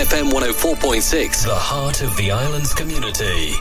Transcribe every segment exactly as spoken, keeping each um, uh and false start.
F M one oh four point six, the heart of the island's community.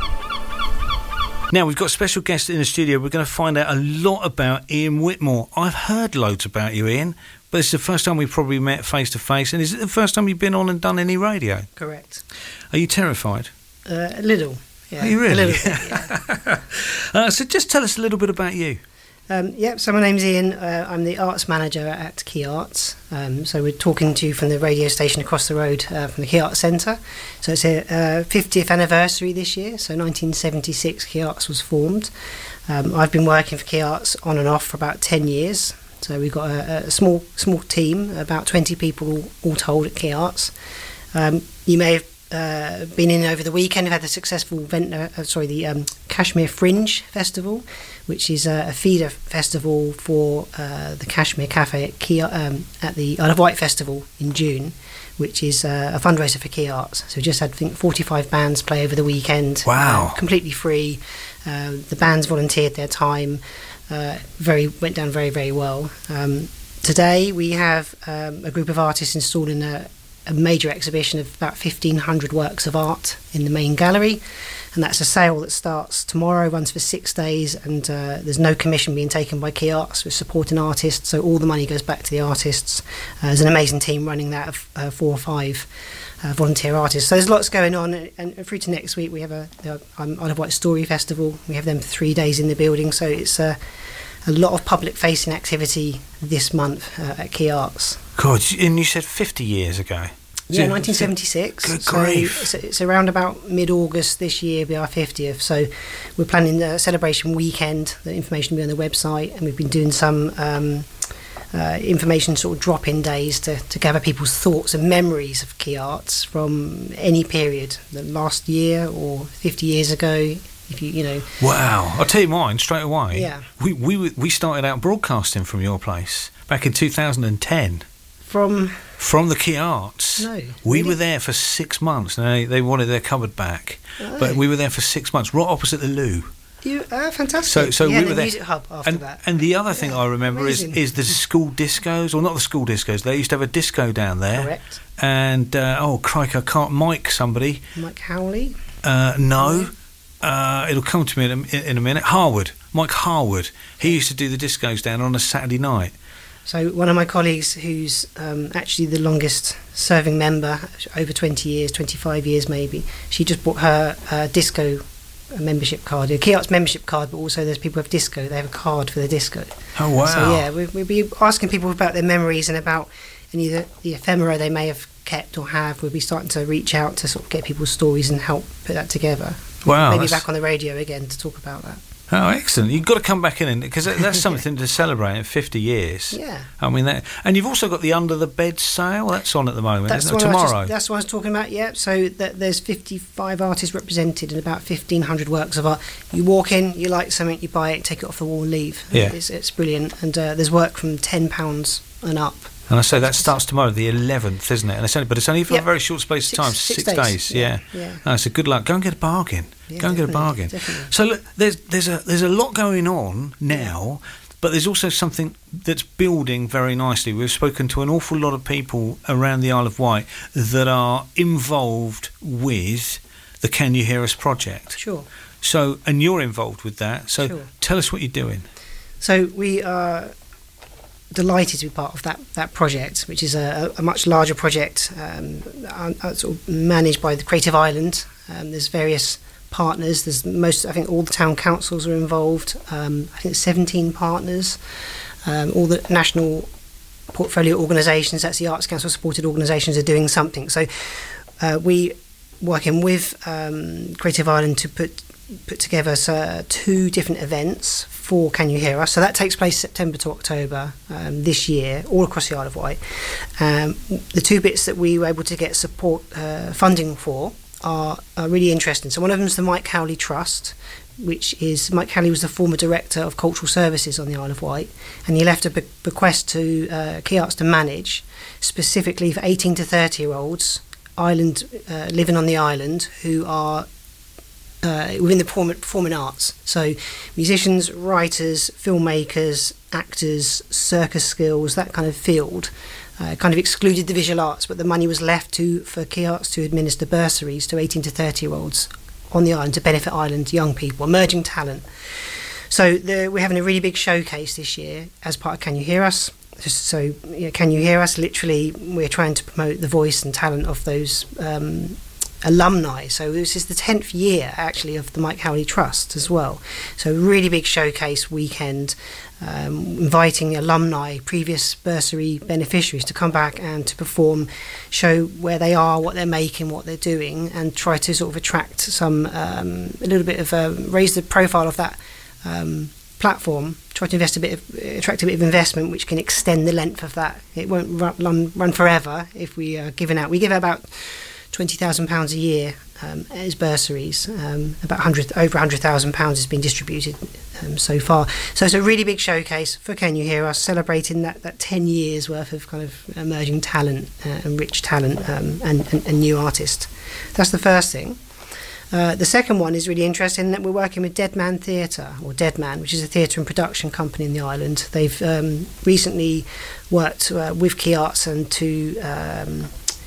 Now, we've got a special guest in the studio. We're going to find out a lot about Ian Whitmore. I've heard loads about you, Ian, but it's the first time we've probably met face-to-face. And is it the first time you've been on and done any radio? Correct. Are you terrified? Uh, a little, yeah. Are you really? A little bit, yeah. uh, so just tell us a little bit about you. Um, yep, so my name's Ian. Uh, I'm the arts manager at Key Arts. Um, so we're talking to you from the radio station across the road uh, from the Key Arts Centre. So it's a uh, fiftieth anniversary this year. So nineteen seventy-six, Key Arts was formed. Um, I've been working for Key Arts on and off for about ten years. So we've got a, a small small team, about twenty people all told at Key Arts. Um, you may have Uh, been in over the weekend. We've had the successful event, uh, sorry, the um, Kashmir Fringe Festival, which is uh, a feeder festival for uh, the Kashmir Cafe at, Key, um, at the Isle of Wight Festival in June, which is uh, a fundraiser for Key Arts. So we just had, I think, forty-five bands play over the weekend. Wow. Uh, completely free. Uh, the bands volunteered their time. Uh, very went down very, very well. Um, today we have um, a group of artists installing a a major exhibition of about fifteen hundred works of art in the main gallery, and that's a sale that starts tomorrow, runs for six days, and uh, there's no commission being taken by Key Arts. We're supporting artists, so all the money goes back to the artists. Uh, there's an amazing team running that of uh, four or five uh, volunteer artists, so there's lots going on, and through to next week we have a the um, Isle of Wight Story Festival. We have them for three days in the building, so it's a, a lot of public facing activity this month uh, at Key Arts. God, and you said fifty years ago. Yeah, nineteen seventy-six. Good so grief. It's, it's around about mid-August this year, be our fiftieth. So we're planning a celebration weekend. The information will be on the website, and we've been doing some um, uh, information sort of drop-in days to, to gather people's thoughts and memories of Key Arts from any period, the last year or fifty years ago. If you, you know. Wow, I'll tell you mine straight away. Yeah. We we we started out broadcasting from your place back in two thousand ten. From from the Key Arts. No, we really? were there for six months. And they they wanted their cupboard back, oh. but we were there for six months, right opposite the loo. You uh, fantastic. So so yeah, we the were there. Music Hub after and, that. And the other thing yeah, I remember is amazing. is the school discos, or not the school discos. They used to have a disco down there. Correct. And uh, oh crikey, I can't. Mike somebody. Mike Howley. Uh, no. Uh, it'll come to me in a, in a minute. Harwood, Mike Harwood. He used to do the discos down on a Saturday night. So one of my colleagues, who's um, actually the longest serving member, over twenty years, twenty-five years maybe, she just bought her uh, disco membership card, a Key Arts membership card, but also there's people who have disco, they have a card for the disco. Oh wow. So yeah, we, we'll be asking people about their memories and about any of the, the ephemera they may have kept or have. We'll be starting to reach out to sort of get people's stories and help put that together. Wow. Maybe back on the radio again to talk about that. Oh, excellent! You've got to come back in because that's something to celebrate in fifty years. Yeah, I mean that, and you've also got the Under the Bed sale that's on at the moment. That's isn't it? what I was Tomorrow. just, that's what I was talking about. Yeah, so that there's fifty-five artists represented and about fifteen hundred works of art. You walk in, you like something, you buy it, take it off the wall, and leave. Yeah, it's, it's brilliant, and uh, there's work from ten pounds and up. And I say that starts tomorrow, the eleventh, isn't it? And it's only, but it's only for yep. a very short space six, of time, six, six, six days. days. Yeah, yeah. yeah. No, so good luck. Go and get a bargain. Yeah, Go and get a bargain. Definitely. So look, there's there's a there's a lot going on now, but there's also something that's building very nicely. We've spoken to an awful lot of people around the Isle of Wight that are involved with the Can You Hear Us project. Sure. So, and you're involved with that. So, sure. Tell us what you're doing. So we are delighted to be part of that, that project, which is a, a much larger project, um, uh, sort of managed by the Creative Island. Um, there's various partners. There's most, I think, all the town councils are involved. Um, I think seventeen partners. Um, all the national portfolio organisations, that's the Arts Council supported organisations, are doing something. So uh, we working with um, Creative Island to put put together uh, two different events for Can You Hear Us. So that takes place September to October um, this year, all across the Isle of Wight. Um, the two bits that we were able to get support uh, funding for are, are really interesting. So one of them is the Mike Howley Trust, which is, Mike Howley was the former director of cultural services on the Isle of Wight, and he left a be- bequest to uh, Key Arts to manage, specifically for eighteen to thirty year olds island uh, living on the island who are Uh, within the perform- performing arts, so musicians, writers, filmmakers, actors, circus skills, that kind of field. uh, kind of excluded the visual arts, but the money was left to for Key Arts to administer bursaries to eighteen to thirty year olds on the island to benefit island young people, emerging talent. So the, we're having a really big showcase this year as part of Can You Hear Us? So you know, Can You Hear Us? Literally, we're trying to promote the voice and talent of those um, alumni. So this is the tenth year actually of the Mike Howley Trust as well. So really big showcase weekend, um, inviting alumni, previous bursary beneficiaries to come back and to perform, show where they are, what they're making, what they're doing, and try to sort of attract some um, a little bit of a, raise the profile of that um, platform. Try to invest a bit of, attract a bit of investment which can extend the length of that. It won't run, run forever if we are giving out. We give out about twenty thousand pounds a year um, as bursaries. Um, about one hundred, over one hundred thousand pounds has been distributed um, so far. So it's a really big showcase for Can You Hear Us, celebrating that, that ten years worth of kind of emerging talent uh, and rich talent um, and, and, and new artists. That's the first thing. Uh, the second one is really interesting, that we're working with Dead Man Theatre, or Dead Man, which is a theatre and production company in the island. They've um, recently worked uh, with Key Arts and to um,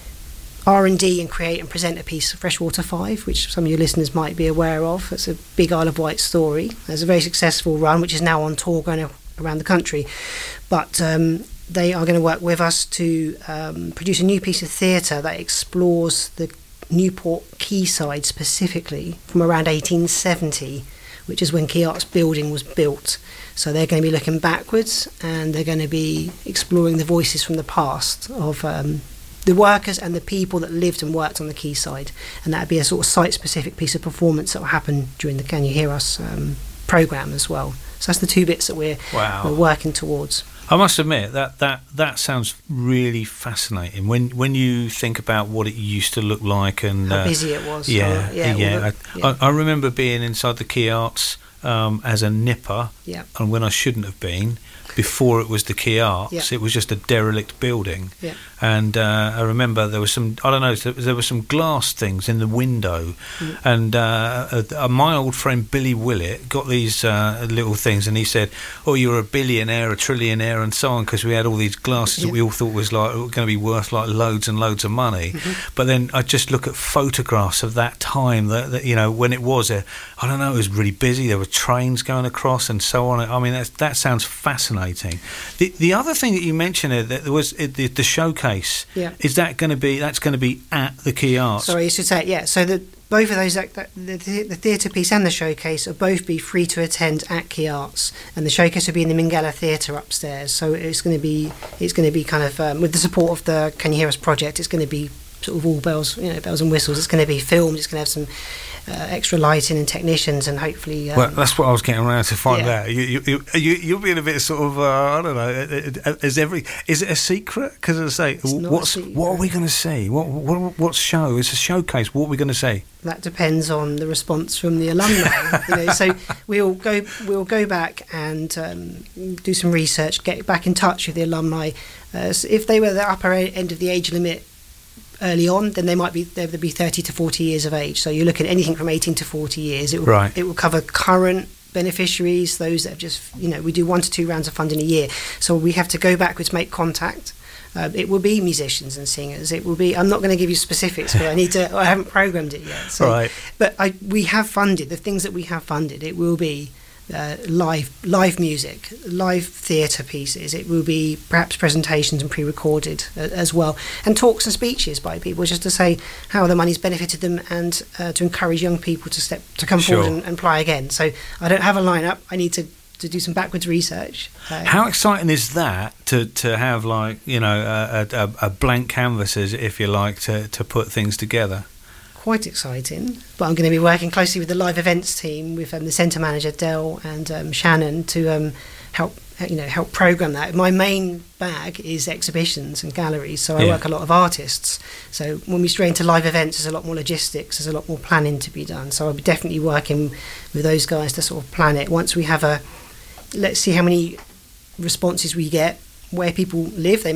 R and D and create and present a piece of Freshwater Five, which some of your listeners might be aware of. It's a big Isle of Wight story. There's a very successful run, which is now on tour going around the country. But um, they are going to work with us to um, produce a new piece of theatre that explores the Newport quayside specifically from around eighteen seventy, which is when Key Arts building was built. So they're going to be looking backwards, and they're going to be exploring the voices from the past of um, the workers and the people that lived and worked on the quayside, and that'd be a sort of site-specific piece of performance that will happen during the Can You Hear Us um, programme as well. So that's the two bits that we're, wow. we're working towards. I must admit that, that that sounds really fascinating. When when you think about what it used to look like and how uh, busy it was. Yeah, uh, yeah. yeah. The, yeah. I, I remember being inside the Key Arts um, as a nipper, yeah. and when I shouldn't have been. Before it was the Key Arts, yeah. it was just a derelict building. Yeah. And uh, I remember there was some, I don't know, there were some glass things in the window. Mm. And uh, uh, my old friend Billy Willett got these uh, little things, and he said, oh, you're a billionaire, a trillionaire, and so on, because we had all these glasses yeah. that we all thought was like going to be worth like loads and loads of money. Mm-hmm. But then I just look at photographs of that time, that, that you know, when it was, a, I don't know, it was really busy. There were trains going across and so on. I mean, that's, that sounds fascinating. The the other thing that you mentioned uh, that there was uh, the, the showcase. Yeah. Is that going to be that's going to be at the Key Arts? Sorry, you should say yeah. So the both of those, that, that, the, the theatre piece and the showcase, will both be free to attend at Key Arts, and the showcase will be in the Mingailla Theatre upstairs. So it's going to be it's going to be kind of um, with the support of the Can You Hear Us project. It's going to be sort of all bells, you know, bells and whistles. It's going to be filmed. It's going to have some uh, extra lighting and technicians, and hopefully. Um, well, that's what I was getting around to find yeah. out. You, you, you, you, you're being a bit sort of, uh, I don't know. Is every is it a secret? Because as I say, It's not what's a secret. what are we going to see? What what what show? It's a showcase. What are we going to see? That depends on the response from the alumni. you know, so we'll go we'll go back and um, do some research, get back in touch with the alumni. Uh, so if they were the upper end of the age limit early on, then they might be they'd be thirty to forty years of age. So you're looking at anything from eighteen to forty years. It will, right. It will cover current beneficiaries, those that have just, you know, we do one to two rounds of funding a year. So we have to go backwards, make contact. Uh, it will be musicians and singers. It will be. I'm not going to give you specifics because I need to. I haven't programmed it yet. So, right. But I, we have funded the things that we have funded. It will be uh, live, live music, live theatre pieces. It will be perhaps presentations and pre-recorded uh, as well, and talks and speeches by people, just to say how the money's benefited them, and uh, to encourage young people to step to come sure. forward and, and apply again. So I don't have a lineup. I need to. to do some backwards research. Uh, How exciting is that to, to have, like, you know, a, a, a blank canvas, if you like, to, to put things together? Quite exciting. But I'm going to be working closely with the live events team, with um, the centre manager Del and um, Shannon, to um, help you know help program that. My main bag is exhibitions and galleries, so I yeah. work a lot of artists. So when we stray into live events, there's a lot more logistics, there's a lot more planning to be done. So I'll be definitely working with those guys to sort of plan it. Once we have a Let's see how many responses we get, where people live. They may have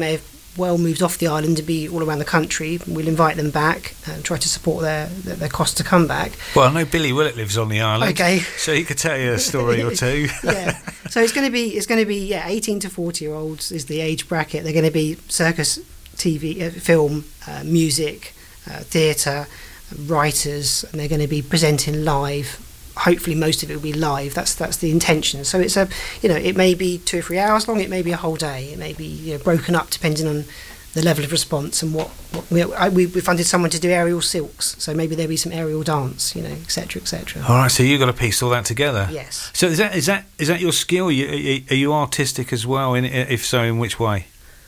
well moved off the island to be all around the country. We'll invite them back and try to support their their, their costs to come back. Well, I know Billy Willett lives on the island, okay, so he could tell you a story or two. Yeah, so it's going to be it's going to be yeah, eighteen to forty year olds is the age bracket. They're going to be circus, T V, uh, film, uh, music, uh, theatre, writers, and they're going to be presenting live. Hopefully most of it will be live. That's that's the intention. So it's a, you know, it may be two or three hours long. It may be a whole day. It may be, you know, broken up depending on the level of response and what, what we, I, we we funded someone to do aerial silks. So maybe there'll be some aerial dance, you know, et cetera, et cetera. All right. So you've got to piece all that together. Yes. So is that is that is that your skill? Are you, are you artistic as well? In, if so, in which way?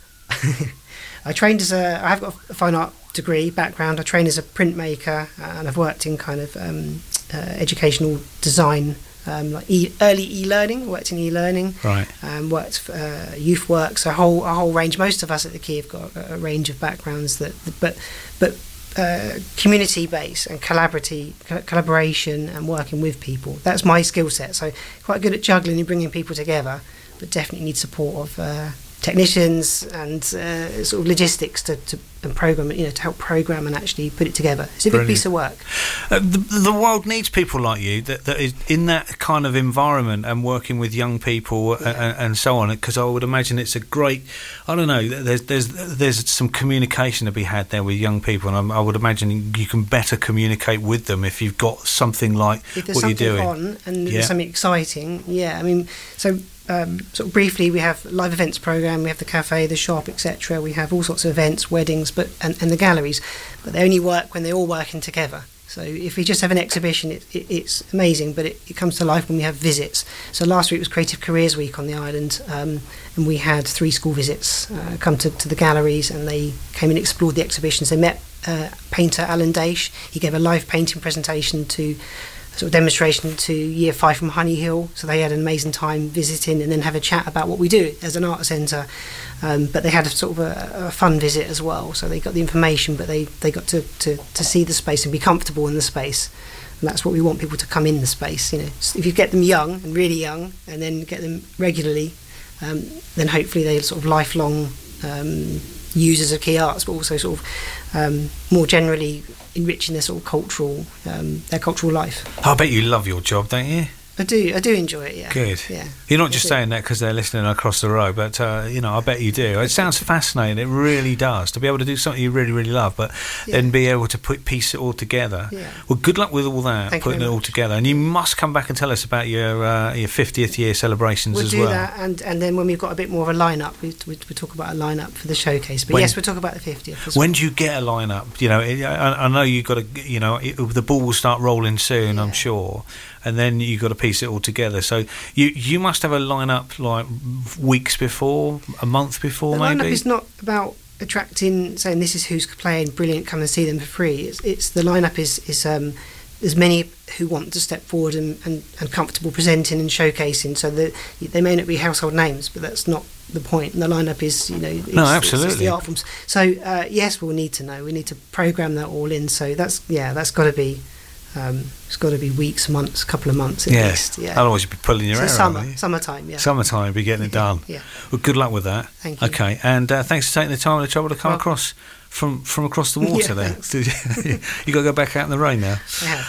I trained as a. I have got a fine art degree background. I trained as a printmaker, and I've worked in kind of um, uh, educational design, um, like e- early e-learning. Worked in e-learning. Right. Um, worked for uh, youth work. So a whole a whole range. Most of us at the Key have got a, a range of backgrounds that, but but uh, community based and collaborative collaboration and working with people. That's my skill set. So quite good at juggling and bringing people together, but definitely need support of. Uh, technicians and uh, sort of logistics to, to and program, you know, to help program and actually put it together. It's a big Brilliant. piece of work. Uh, the, the world needs people like you that, that is in that kind of environment and working with young people Yeah. and, and so on. Because I would imagine it's a great. I don't know. There's there's there's some communication to be had there with young people, and I, I would imagine you can better communicate with them if you've got something like If there's what you're something doing. on and Yeah. there's something exciting, yeah. I mean, so. Um, sort of briefly, we have live events program. We have the cafe, the shop, et cetera. We have all sorts of events, weddings, but and, and the galleries. But they only work when they're all working together. So if we just have an exhibition, it, it, it's amazing, but it, it comes to life when we have visits. So last week was Creative Careers Week on the island, um, and we had three school visits uh, come to, to the galleries, and they came and explored the exhibitions. They met uh, painter Alan Daish. He gave a live painting presentation to. Sort of demonstration to year five from Honey Hill, so they had an amazing time visiting and then have a chat about what we do as an art centre. Um, but they had a sort of a, a fun visit as well, so they got the information, but they, they got to, to, to see the space and be comfortable in the space. And that's what we want people to come in the space. You know, so if you get them young and really young, and then get them regularly, um, then hopefully they're sort of lifelong um, users of Key Arts, but also sort of um, more generally enriching their sort of cultural um, their cultural life. I bet you love your job, don't you? I do, I do enjoy it. Yeah. Good. Yeah. You're not I just do. saying that because they're listening across the road, but uh, you know, I bet you do. It sounds fascinating. It really does to be able to do something you really, really love, but Yeah. then be able to put piece it all together. Yeah. Well, good luck with all that, Thank you putting it very all much. together. And you must come back and tell us about your uh, your fiftieth year celebrations We'll as do well. that, and, and then when we've got a bit more of a lineup, we we we'll talk about a lineup for the showcase. But When- yes, we'll talk about the fiftieth. As When well. do you get a lineup? You know, it- I, I know you've got to. You know, it, the ball will start rolling soon, I'm Yeah. sure, and then you've got to piece it all together. So you you must have a lineup like weeks before, a month before, The maybe. lineup is not about attracting, saying this is who's playing, brilliant, come and see them for free. It's, it's the lineup is is um, there's many who want to step forward and, and, and comfortable presenting and showcasing. So that they may not be household names, but that's not the point. And the lineup is, you know, it's, No, it's- it's absolutely. the art forms. So uh, yes, we'll need to know. We need to program that all in. So that's yeah, that's got to be. Um, it's got to be weeks, months, a couple of months at yeah. least. Yeah. Otherwise, you'd be pulling your So hair summer, out. wouldn't you? summertime. Yeah. Summertime, be getting it done. Yeah. Well, good luck with that. Thank you. Okay, and uh, thanks for taking the time and the trouble to come Well- across from from across the water Yeah, there. thanks. you got to go back out in the rain now. I have.